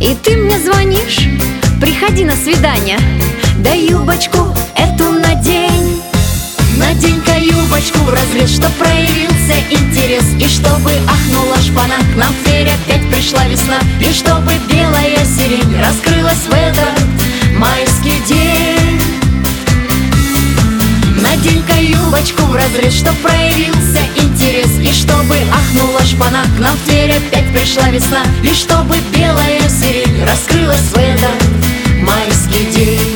И ты мне звонишь, приходи на свидание. Да юбочку эту надень. Надень-ка юбочку в разрез, чтоб проявился интерес, и чтобы ахнула шпана, к нам в дверь опять пришла весна, и чтобы белая сирень раскрылась в этот майский день. Надень-ка юбочку в разрез, чтоб проявился интерес, и чтобы ахнула шпана, к нам в дверь опять пришла весна, и чтобы белая сирень раскрылась в этот майский день.